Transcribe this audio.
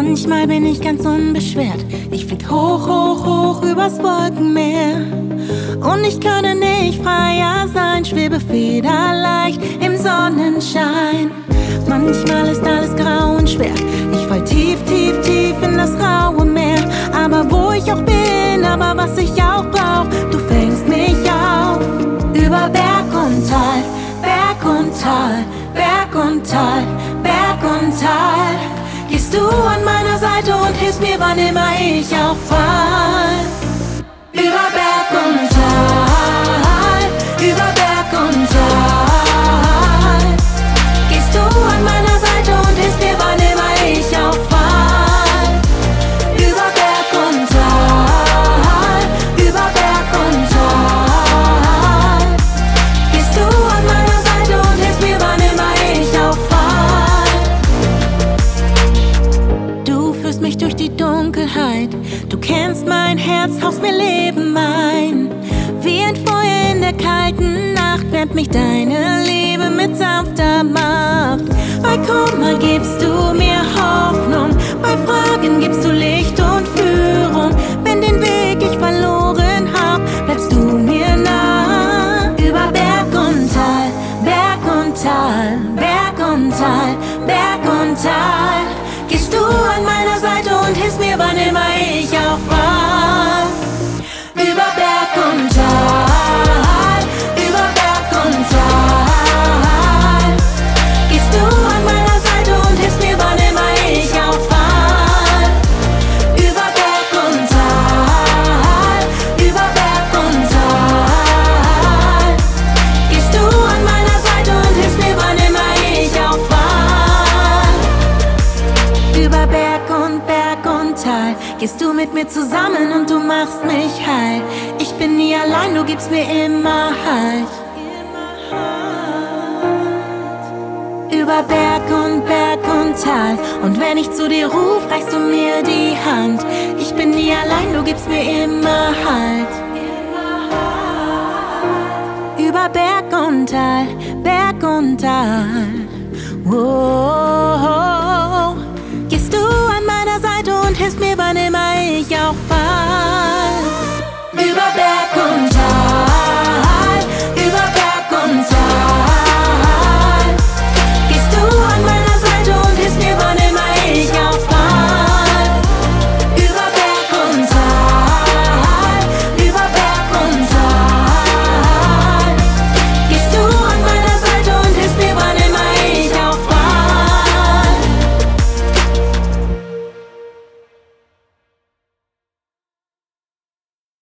Manchmal bin ich ganz unbeschwert. Ich flieg hoch, hoch, hoch übers Wolkenmeer. Und ich könnte nicht freier sein, schwebe federleicht im Sonnenschein. Manchmal ist alles grau und schwer. Ich fall tief, tief, tief in das raue Meer. Aber wo ich auch bin, aber was ich auch brauch, du fängst mich auf. Über Berg und Tal, Berg und Tal, Berg und Tal, Berg und Tal. Gehst du an meiner Seite und hilfst mir, wann immer ich auch fall. Über Berg und Tal, über Berg und Tal. Gehst du an meiner Seite und hilfst mir, wann immer ich auch fall. Über Berg und Tal, über Berg und Tal. Gehst du an meiner Seite und hilfst mir, wann immer ich auch fall. Du führst mich durch die Dunkelheit. Du kennst mein Herz, haust mir Leben ein. Wie ein Feuer in der kalten Nacht wärmt mich deine Liebe mit sanfter Macht. Bei Kummer gibst du mir Hoffnung, bei Fragen gibst du Licht und Führung. Wenn den Weg ich verloren hab, bleibst du mir nah. Über Berg und Tal, Berg und Tal, Berg und Tal, Berg und Tal. Gehst du an meiner Seite und hilfst mir, wann immer ich auch fall. Über Berg und Tal, über Berg und Tal. Gehst du an meiner Seite und hilfst mir, wann immer ich auch fall. Über Berg und Tal, über Berg und Tal. Gehst du an meiner Seite und hilfst mir, wann immer ich auch fall. Über Berg und Tal gehst du mit mir zusammen und du machst mich heil. Ich bin nie allein, du gibst mir immer Halt. Über Berg und Tal. Und wenn ich zu dir ruf, reichst du mir die Hand. Ich bin nie allein, du gibst mir immer Halt. Über Berg und Tal, Berg und Tal. Whoa.